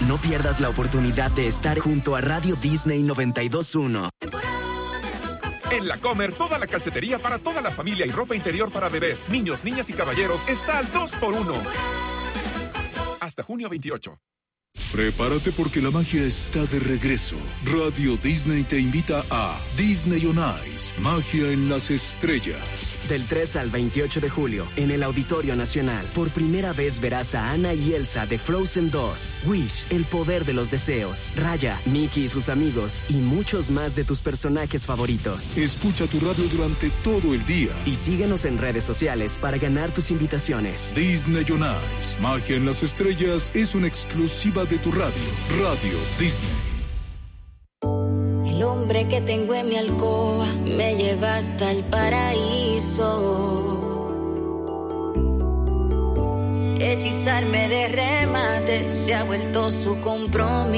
No pierdas la oportunidad de estar junto a Radio Disney 92.1. En La Comer, toda la calcetería para toda la familia y ropa interior para bebés, niños, niñas y caballeros está al 2x1. Hasta junio 28. Prepárate porque la magia está de regreso. Radio Disney te invita a Disney on Ice, magia en las estrellas. Del 3 al 28 de julio, en el Auditorio Nacional, por primera vez verás a Anna y Elsa de Frozen 2, Wish, el poder de los deseos, Raya, Mickey y sus amigos, y muchos más de tus personajes favoritos. Escucha tu radio durante todo el día. Y síguenos en redes sociales para ganar tus invitaciones. Disney on Ice, magia en las estrellas, es una exclusiva de tu radio. Radio Disney. El hombre que tengo en mi alcoba me lleva hasta el paraíso. Hechizarme de remate se ha vuelto su compromiso.